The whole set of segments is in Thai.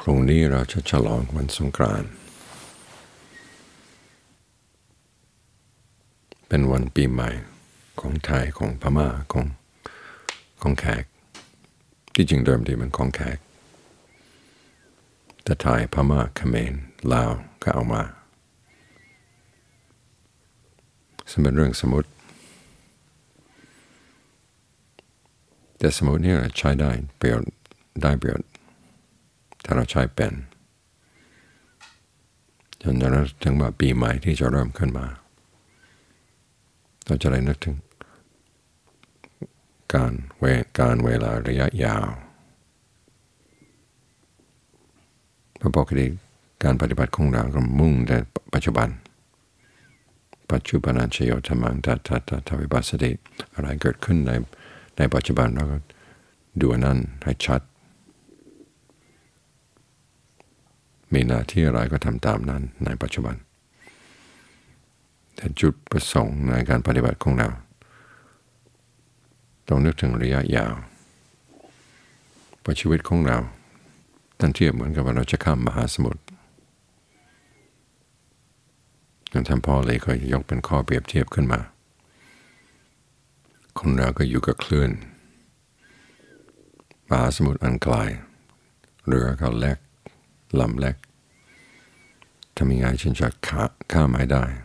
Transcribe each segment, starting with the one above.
พรุ่งนี้เราจะฉลองวันสงกรานต์เป็นวันปีใหม่ของไทยของพม่าของแขกที่จริงเดิมทีมันของแขกแต่ไทยพม่าเขมรลาวก็เอามาซึ่งเป็นเรื่องสมมติแต่สมมตินี่ใช้ได้ประโยชน์ถ้าเราใช้เป็นจนเราถึงว่าปีใหม่ที่จะเริ่มขึ้นมาเราจะได้นึกถึงการเวลาระยะยาวเพราะปกติการปฏิบัติของเราก็มุ่งแต่ปัจจุบันชโยธรรมังทัวิปัสสติอะไรเกิดขึ้นในปัจจุบันเราก็ดูนั่นให้ชัดมีหน้าที่อะไรก็ทำตามนั้นในปัจจุบันแต่จุดประสงค์ในการปฏิบัติของเราต้องนึกถึงระยะยาวเพราะชีวิตของเราท่านเทียบเหมือนกับว่าเราจะข้ามมหาสมุทรท่านพ่อเลยเคยยกเป็นข้อเปรียบเทียบขึ้นมาคนเราก็อยู่กับคลื่นมหาสมุทรอันไกลเรือก็เล็กลำเล็กทำยังไงฉันจะข้ามให้ได้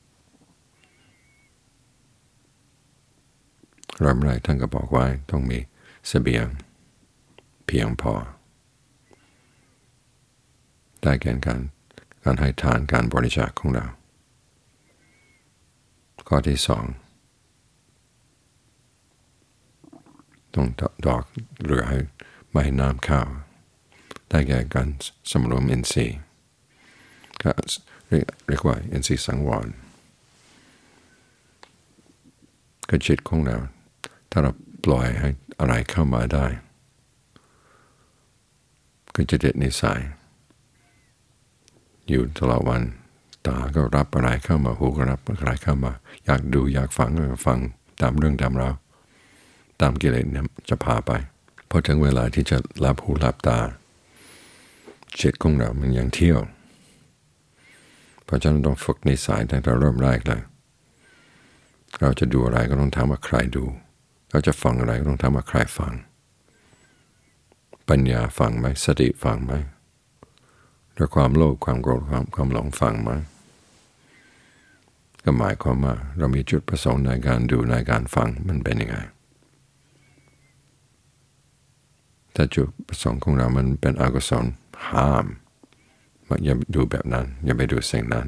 เริ่มแรกท่านก็บอกว่าต้องมีเสบียงเพียงพอได้แก่การให้ทานการบริจาคของเราข้อที่สองต้องดอกเรือให้ไม่ให้น้ำเข้าได้แก่การสำรวมอินทรีย์ก็เรียกว่าอินทรีย์สังวรก็จิตของเราถ้าเราปล่อยให้อะไรเข้ามาได้ก็จะเด็ดนิสัยอยู่ตลอดวันตาก็รับอะไรเข้ามาหูก็รับอะไรเข้ามาอยากดูอยากฟังก็ฟังตามเรื่องตามราวตามกิเลสจะพาไปพอถึงเวลาที่จะรับหูรับตาจิตของเรามันยังเที่ยวเพราะฉะนั้นต้องฝึกนิสัยตั้งแต่เริ่มแรกเลยเราจะดูอะไรก็ต้องถามว่าใครดูเราจะฟังอะไรก็ต้องถามว่าใครฟังปัญญาฟังไหมสติฟังไหมหรือความโลภความโกรธความหลงฟังไหมก็หมายความว่าเรามีจุดประสงค์ในการดูในการฟังมันเป็นยังไงถ้าจุดประสงค์ของเรามันเป็นอกุศลห้ามอย่าดูแบบนั้นอย่าไปดูสิ่งนั้น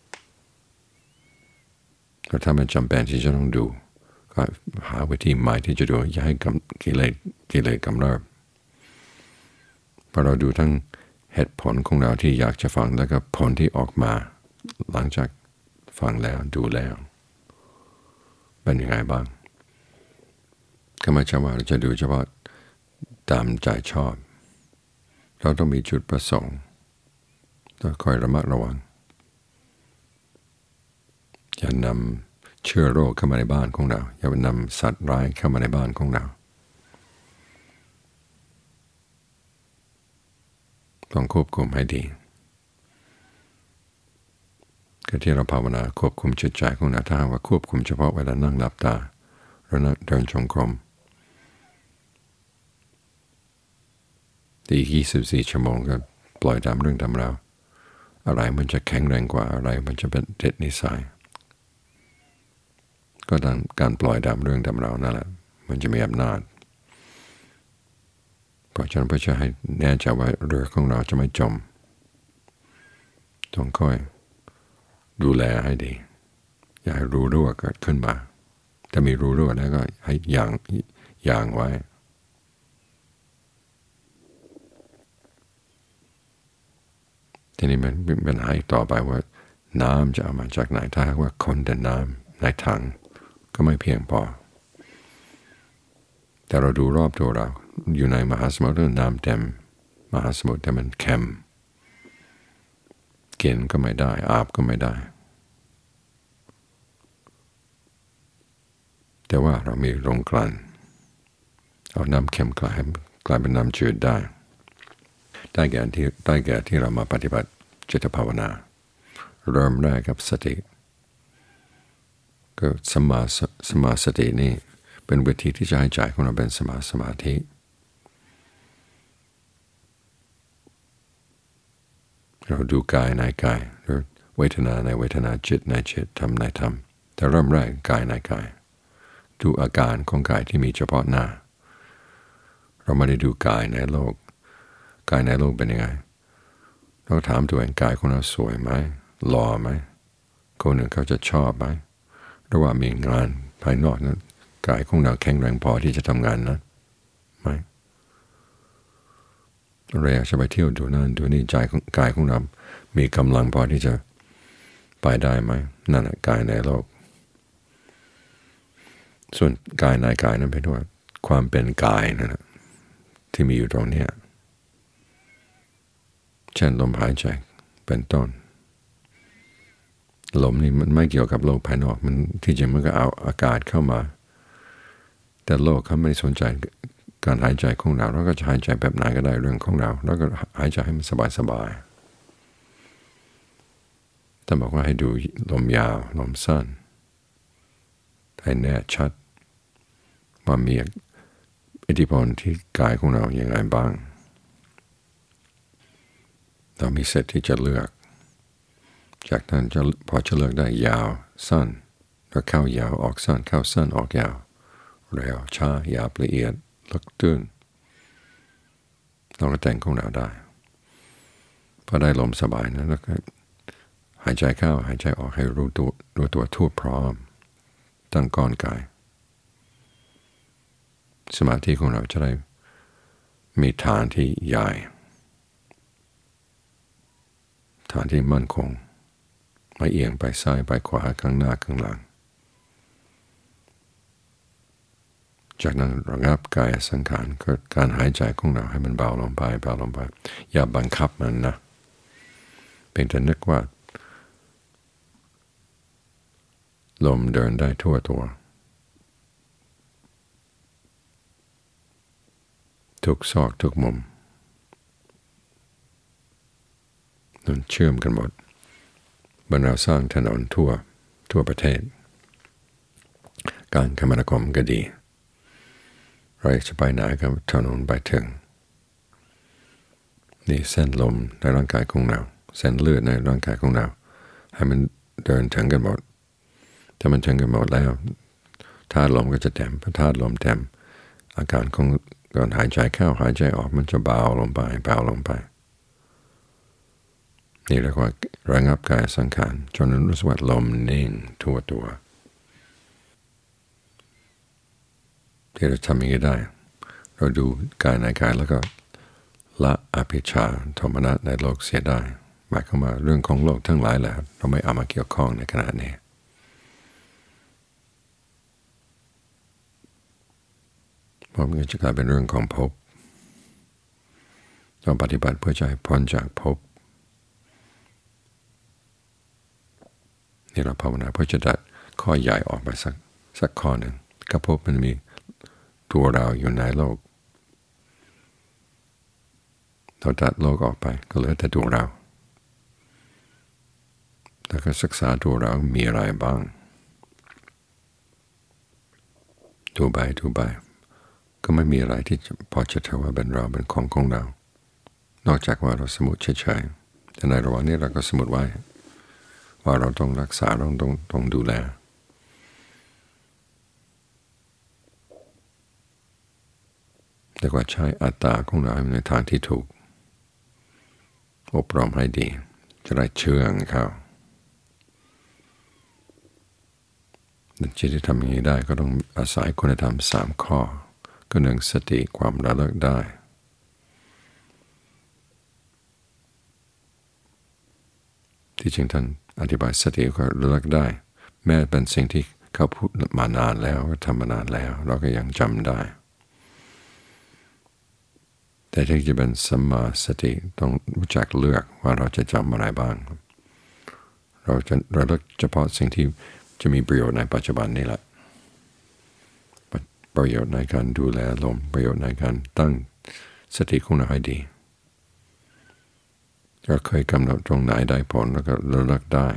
ก็ถ้ามันจำเป็นที่จะต้องดูก็หาวิธีใหม่ที่จะดูอย่าให้กิเลสกำเริบพอเราดูทั้งเหตุผลของเราที่อยากจะฟังแล้วก็ผลที่ออกมาหลังจากฟังแล้วดูแล้วเป็นยังไงบ้างก็ไม่ใช่ว่าเราจะดูเฉพาะตามใจชอบเราต้องมีจุดประสงค์ต้องคอยระมัดระวังอย่านำเชื้อโรคเข้ามาในบ้านของเราอย่านำสัตว์ร้ายเข้ามาในบ้านของเราต้องควบคุมให้ดีก็ที่เราภาวนาควบคุมจิตใจของเราถ้าว่าควบคุมเฉพาะเวลานั่งหลับตาหรือเดินจงกรมอีก24 ชั่วโมงก็ปล่อยตามเรื่องตามราวอะไรมันจะแข็งแรงกว่าอะไรมันจะเป็นเด็ดนิสัยก็ตามการปล่อยตามเรื่องตามราวนั่นแหละมันจะมีอำนาจเพราะฉะนั้นเพื่อจะให้แน่ใจว่าเรือของเราจะไม่จมต้องค่อยดูแลให้ดีอย่าให้รูรั่วเกิดขึ้นมาถ้ามีรูรั่วแล้วก็ให้ยางไว้ทีนี้มันเป็นปัญหาต่อไปว่าน้ำจะเอามาจากไหนถ้าว่าคนแต่น้ำในถังก็ไม่เพียงพอแต่เราดูรอบตัวเราอยู่ในมหาสมุทรน้ำเต็มมหาสมุทรแต่มันเค็มกินก็ไม่ได้อาบก็ไม่ได้แต่ว่าเรามีโรงกลั่นเอาน้ำเค็มกลายเป็นน้ำจืดได้ได้แก่ที่เรามาปฏิบัติจิตภาวนาเริ่มแรกกับสติก็สมาสตินี่เป็นวิธีที่จะให้ใจของเราเป็นสมาธิเราดูกายในกายหรือเวทนาในเวทนาจิตในจิตธรรมในธรรมแต่เริ่มแรกกายในกายดูอาการของกายที่มีเฉพาะหน้าเราไม่ได้ดูกายในโลกกายในโลกเป็นยังไงเราถามตัวเองกายของเราสวยไหมหล่อไหมคนหนึ่งเขาจะชอบไหมหรือว่ามีงานภายนอกนั้นกายของเราแข็งแรงพอที่จะทำงานนั้นไหมเราอยากจะไปเที่ยวดูนั่นดูนี่กายของเรามีกำลังพอที่จะไปได้ไหมนั่นแหละกายในโลกส่วนกายในกายนั้นเป็นว่าความเป็นกายนั่นแหละที่มีอยู่ตรงนี้เช่นลมหายใจเป็นต้นลมนี่มันไม่เกี่ยวกับโลกภายนอกมันที่จริงมันก็เอาอากาศเข้ามาแต่โลกเขาไม่สนใจการหายใจของเราเราก็จะหายใจแบบไหนก็ได้เรื่องของเราแล้วก็หายใจให้มันสบายๆแต่บอกว่าให้ดูลมยาวลมสั้นให้แน่ชัดว่ามีอิทธิพลที่กายของเราอย่างไรบ้างเรามีสิทธิ์ที่จะเลือกจากนั้นพอจะเลือกได้ยาวสั้นแล้วเข้ายาวออกสั้นเข้าสั้นออกยาวเร็วช้าหยาบละเอียดลึกตื้นเราก็แต่งของเราได้พอได้ลมสบายนะแล้วก็หายใจเข้าหายใจออกให้รู้ตัวทั่วพร้อมตั้งก้อนกายสมาธิของเราจะได้มีฐานที่ใหญ่ฐานที่มั่นคงไม่เอียงไปซ้ายไปขวาข้างหน้าข้างหลังจากนั้นระงับกายสังขารก็การหายใจของเราให้มันเบาลงไปอย่าบังคับมันนะเป็นแต่นึกว่าลมเดินได้ทั่วตัวทุกซอกทุกมุมมันเชื่อมกันหมดเมื่อเราสร้างถนนทั่วประเทศการคมนาคมก็ดีเราจะไปไหนก็ถนนไปถึงนี่เส้นลมในร่างกายของเราเส้นเลือดในร่างกายของเราให้มันเดินถึงกันหมดถ้ามันถึงกันหมดแล้วธาตุลมก็จะเต็มพอธาตุลมเต็มอาการของการหายใจเข้าหายใจออกมันจะเบาลงไปนี่เรียกว่าระงับกายสังขารจนรู้สึกว่าลมนิ่งทั่วตัวที่เราทำอย่างนี้ได้เราดูกายในกายแล้วก็ละอภิชฌาโทมนัสในโลกเสียได้หมายความว่าเรื่องของโลกทั้งหลายแหละเราไม่เอามาเกี่ยวข้องในขณะนี้เพราะมันจะกลายเป็นเรื่องของภพเราปฏิบัติเพื่อจะให้พ้นจากภพนี่เราภาวนาเพื่อจะตัดข้อใหญ่ออกไปสักข้อหนึ่งก็ภพมันมีตัวเราอยู่ในโลกเราตัดโลกออกไปก็เหลือแต่ตัวเราแล้วก็ศึกษาตัวเรามีอะไรบ้างดูไปก็ไม่มีอะไรที่พอจะถือว่าเป็นเราเป็นของเรานอกจากว่าเราสมมติเฉยๆแต่ในระหว่างนี้เราก็สมมติไว้ว่าเราต้องรักษาเราต้องดูแลแต่ว่าใช้อัตตาของเราในทางที่ถูกอบรมให้ดีจะได้เชื่องเข้าจิตที่ทำอย่างนี้ได้ก็ต้องอาศัยคุณธรรม3ข้อก็1สติความระลึกได้ที่จริงท่านอธิบายสติก็ระลึกได้แม้เป็นสิ่งที่เขาพูดมานานแล้วทำมานานแล้วเราก็ยังจำได้แต่ที่จะเป็นสัมมาสติต้องรู้จักเลือกว่าเราจะจำอะไรบ้างเราจะระลึกเฉพาะสิ่งที่จะมีประโยชน์ในปัจจุบันนี่แหละประโยชน์ในการดูแลลมประโยชน์ในการตั้งสติของเราให้ดีก็เคยกำหนดตรงไหนได้ผลแล้วก็เลิกได้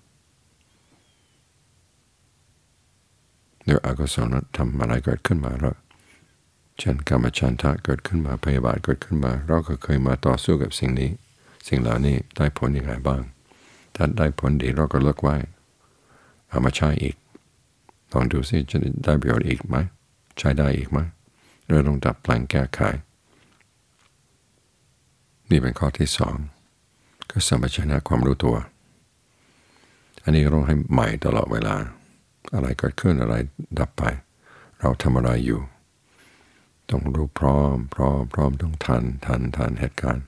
เดี๋ยวอกุศลทำอะไรเกิดขึ้นมาแล้วเช่นกามฉันทะเกิดขึ้นมาพยาบาทเกิดขึ้นมาเราก็เคยมาต่อสู้กับสิ่งนี้สิ่งเหล่านี้ได้ผลยังไงบ้างถ้าได้ผลดีเราก็เลิกไว้เอามาใช้อีกลองดูสิจะได้ประโยชน์อีกไหมใช้ได้อีกไหมเราต้องดัดแปลงแก้ไขนี่เป็นข้อที่สองก็สัมปชัญญะความรู้ตัวอันนี้เราให้ใหม่ตลอดเวลาอะไรเกิดขึ้นอะไรดับไปเราทำอะไรอยู่ต้องรู้พร้อมต้องทันเหตุการณ์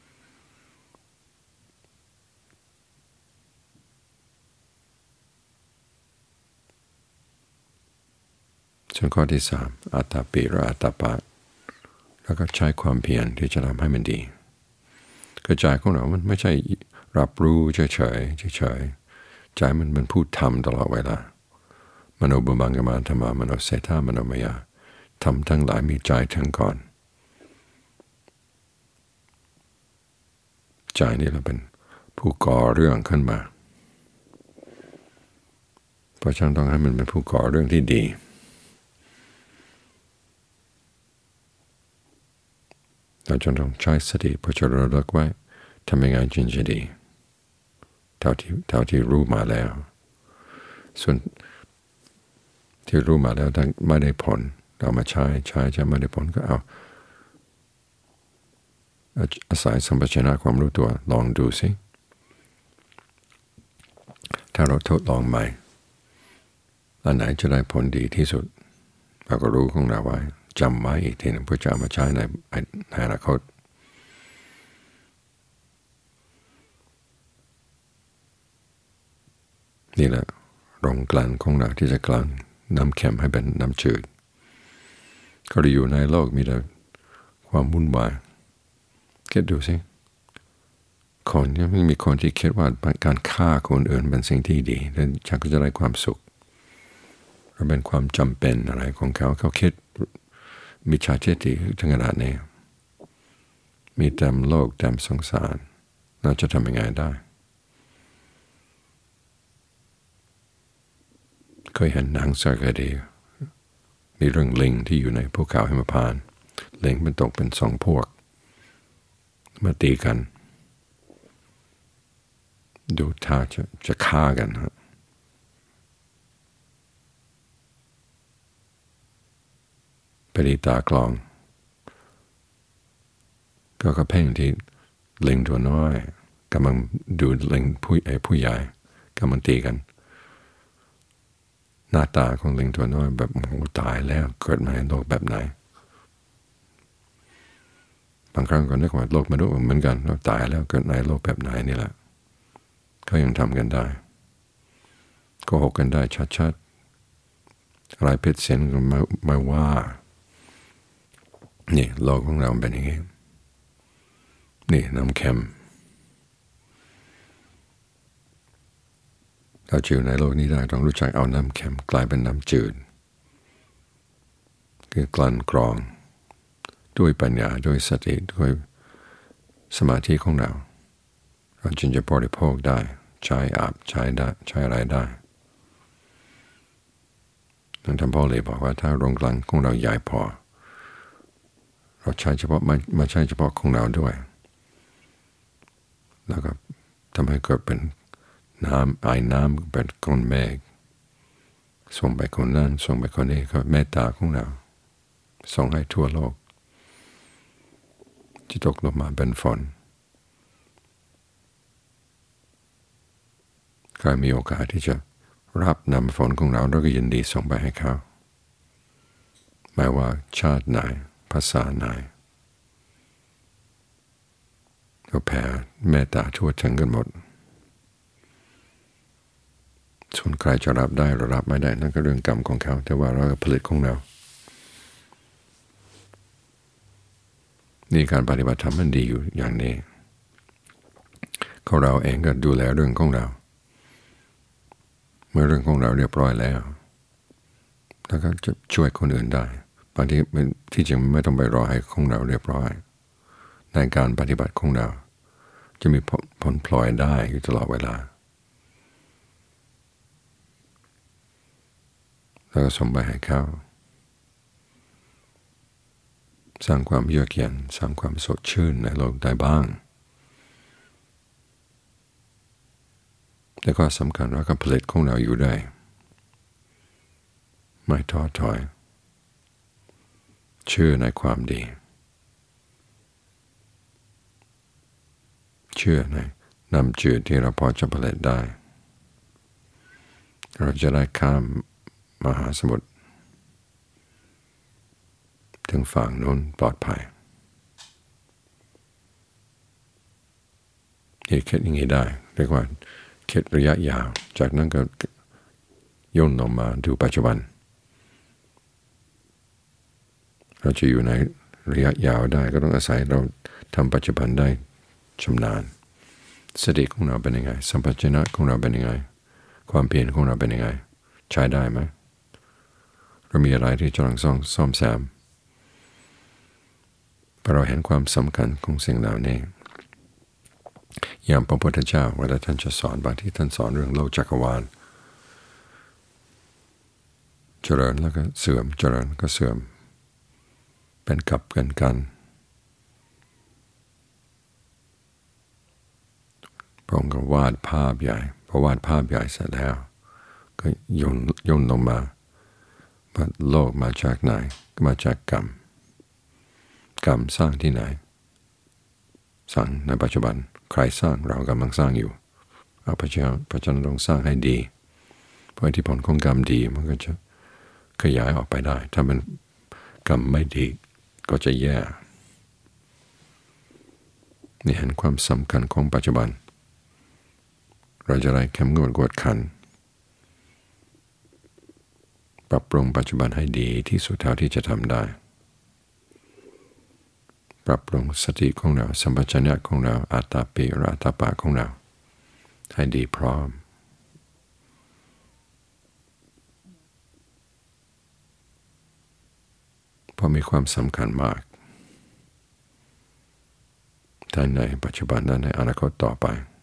ส่วนข้อที่สามอัตตาปิหรืออัตตาปะแล้วก็ใช้ความเพียรที่จะทำให้มันดีกระจายของเรามันไม่ใช่รับรู้เฉยใจมันพูดทำตลอดเวลามโนบุบังกมานธรรมามโนเสธามโนมยาทำทั้งหลายมีใจถึงก่อนใจนี่เราเป็นผู้ก่อเรื่องขึ้นมาเพราะฉะนั้นต้องให้มันเป็นผู้ก่อเรื่องที่ดีเราจะต้องใช้สติเพื่อจะระลึกไว้ทำยังไงจึงจะดีเท่าที่รู้มาแล้วส่วนที่รู้มาแล้วถ้าไม่ได้ผลเรามาใช้จะไม่ได้ผลก็เอาอาศัยสัมปชัญญะความรู้ตัวลองดูสิถ้าเราทดลองใหม่อันไหนจะได้ผลดีที่สุดเราก็รู้ของเราไว้จำไว้อีกทีหนึ่งเพื่อจะเอามาใช้ในอนาคตนี่แหละโรงกลั่นของเราที่จะกลั่นน้ำเค็มให้เป็นน้ำจืดก็ได้อยู่ในโลกมีแต่ความวุ่นวายคิดดูสิคนยังไม่มีคนที่คิดว่าการฆ่าคนอื่นเป็นสิ่งที่ดีและฉันก็จะได้ความสุขหรือเป็นความจำเป็นอะไรของเขาคิดมิจฉาทิฏฐิถึงขนาดนี้มีแต่โลกแต่สงสารเราจะทำยังไงได้เคยเห็นหนังสารคดีมีเรื่องลิงที่อยู่ในภูเขาหิมพานต์ลิงมันตกเป็นสองพวกมาตีกันดูท่าจะฆ่ากันฮะไปดีตากลองก็กระเพ่งที่ลิงตัวน้อยกำลังดูลิงผู้ใหญ่กำลังตีกันหน้าตาของลิงตัวน้อยแบบโอ้โหตายแล้วเกิดมาในโลกแบบไหนบางครั้งก็นึกว่าโลกมนุษย์เหมือนกันเราตายแล้วเกิดในโลกแบบไหนนี่แหละก็ยังทำกันได้โกหกกันได้ชัดๆอะไรผิดศีลก็ไม่ว่านี่โลกของเราเป็นอย่างนี้นี่น้ำเค็มเราอยู่ในโลกนี้ได้ต้องรู้จักเอาน้ำเค็มกลายเป็นน้ำจืดคือกลั่นกรองด้วยปัญญาด้วยสติด้วยสมาธิของเราจึงจะบริโภคได้ใช้อาบใช้ได้ใช้อะไรได้ท่านพ่อเลยบอกว่าถ้าโรงกลั่นของเราใหญ่พอเราใช้เฉพาะไม่ใช่เฉพาะของเราด้วยแล้วก็ทำให้เกิดเป็นน้ำไอน้ำเป็นก้อนเมฆส่งไปคนนั้นส่งไปคนนี้ก็เมตตาของเราส่งให้ทั่วโลกที่ตกลงมาเป็นฝนใครมีโอกาสที่จะรับนำฝนของเราก็ยินดีส่งไปให้เขาไม่ว่าชาติไหนภาษาไหนก็แผ่เมตตาทั่วถึงกันหมดส่วนใครจะรับได้หรือรับไม่ได้นั่นก็เรื่องกรรมของเขาแต่ว่าเราผลิตของเรานี่การปฏิบัติธรรมมันดีอยู่อย่างนี้ของเราเองก็ดูแลเรื่องของเราเมื่อเรื่องของเราเรียบร้อยแล้วแล้วก็จะช่วยคนอื่นได้บางทีที่จริงไม่ต้องไปรอให้ของเราเรียบร้อยในการปฏิบัติของเราจะมีผลพลอยได้อยู่ตลอดเวลาแล้วก็ส่งไปให้เขาสร้างความเยือกเย็นสร้างความสดชื่นในโลกได้บ้างแล้วก็สำคัญว่าการผลิตของเราอยู่ได้ไม่ท้อถอยเชื่อในความดีเชื่อในน้ำจืดที่เราพอจะผลิตได้เราจะได้ข้ามมหาสมุทรถึงฝั่งโน้นปลอดภัยที่คิดอย่างนี้ได้เรียกว่าคิดระยะยาวจากนั้นก็ย่นลงมาดูปัจจุบันเราจะอยู่ในระยะยาวได้ก็ต้องอาศัยเราทำปัจจุบันได้ชำนาญสติของเราเป็นยังไงสัมปชัญญะของเราเป็นยังไงความเพียรของเราเป็นยังไงใช้ได้ไหมเรามีอะไรที่จะต้องซ่อมแซมเราเห็นความสำคัญของสิ่งเหล่านี้อย่างพระพุทธเจ้าเวลาท่านจะสอนบางที่ท่านสอนเรื่องโลกจักรวาลเจริญแล้วก็เสื่อมเจริญก็เสื่อมเป็นกับกันพระองค์ก็วาดภาพใหญ่พอวาดภาพใหญ่เสร็จแล้วก็ย่นลงมาว่าโลกมาจากไหนก็มาจากกรรมสร้างที่ไหนสร้างในปัจจุบันใครสร้างเรากำลังสร้างอยู่เพราะฉะนั้นต้องสร้างให้ดีเพราะอิทธิพลของกรรมดีมันก็จะขยายออกไปได้ถ้ามันกรรมไม่ดีก็จะแย่นี่เห็นความสำคัญของปัจจุบันเราจะได้เข้มงวดกวดขันปรับปรุงปัจจุบันให้ดีที่สุดเท่าที่จะทำได้ปรับปรุงสติของเราสัมปชัญญะของเราอัตตาปิหรืออัตตาปะของเราให้ดีพร้อมเพราะมีความสำคัญมากทั้งในปัจจุบันและในอนาคตต่อไป